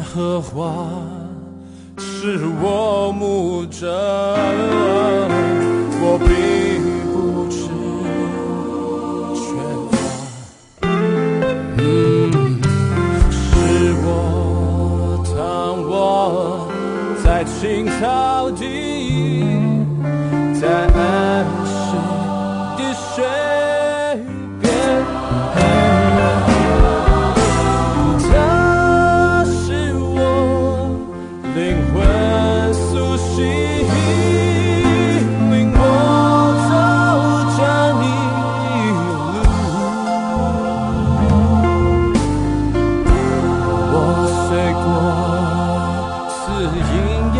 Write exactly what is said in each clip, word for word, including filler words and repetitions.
和华是我牧者，我并不知缺乏。嗯，是我躺卧在青草地，在安息的水边。它是我灵魂苏醒，领我走这一路。我虽过死荫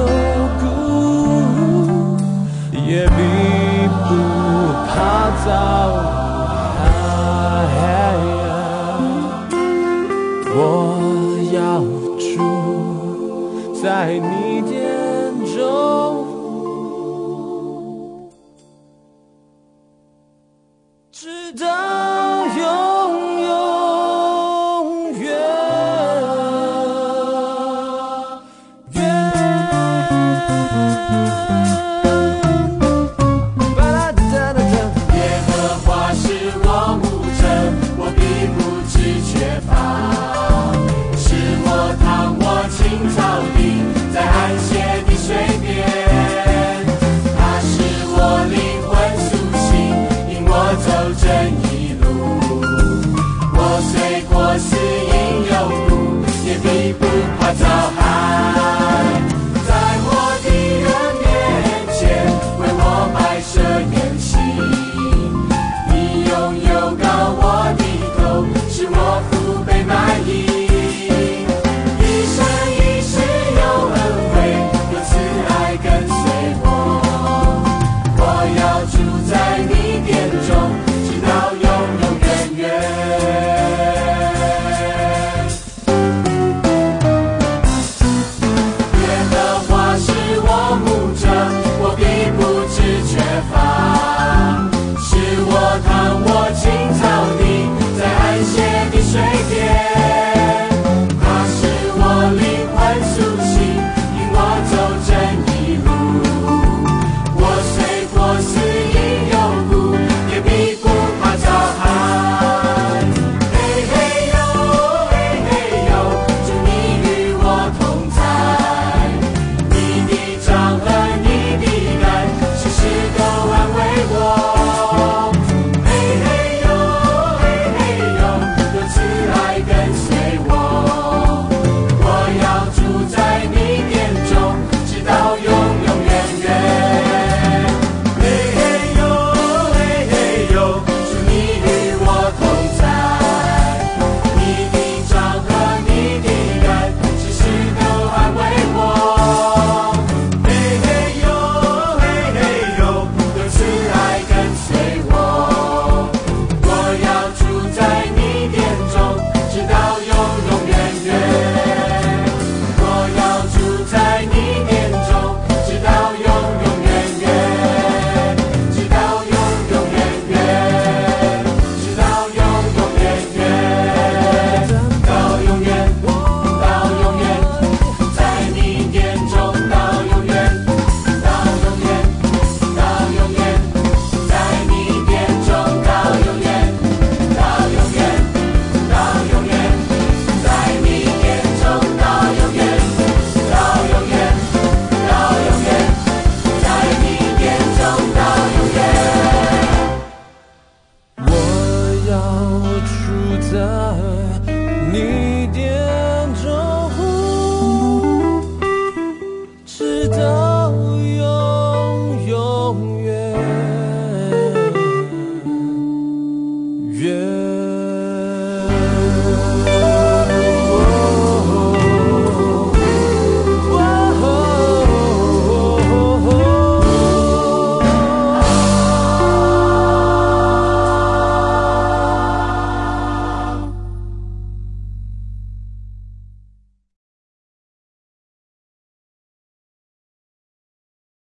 幽谷，也必不怕遭害。我要住在你殿中，直到永永远远。 耶和华是我牧者，我必不致缺乏。是我躺卧青草地，在安歇的水边。他是我灵魂苏醒，引我走这一路。我虽过死荫幽谷，也必不怕遭害。在我的人面前，为我摆设筵席。你用油膏我的头，使我腹背满溢。一生一世有恩惠，有慈爱跟随我。我要住在你殿中，直到永永远远。耶和华是我牧者，我必不致缺乏。是我躺卧青草地，在安歇的水边。他是我灵魂苏醒，引我走这一路。我虽过死荫幽谷，也必不怕遭害。嘿嘿呦，嘿嘿呦，主你与我同在。你的杖和你的竿，时时都安慰我。嘿嘿呦，嘿嘿呦，有慈爱跟随我。我要住在你殿中，直到永永远远。嘿嘿呦，嘿嘿呦，主你与我同在。你的杖和你的竿，时时都安慰我。嘿嘿呦，嘿嘿呦，有慈爱跟随我。我要住在你殿中，直到永永远远。我要住在你殿中，直到永永远远，直到永永远远，直到永永远远，到永远，到永远，在你殿中到永远，到永远，到永远，在你殿中到永远，到永远，到永远，在你殿中到永远，到永远，到永远，在你殿中到永远。 我要住在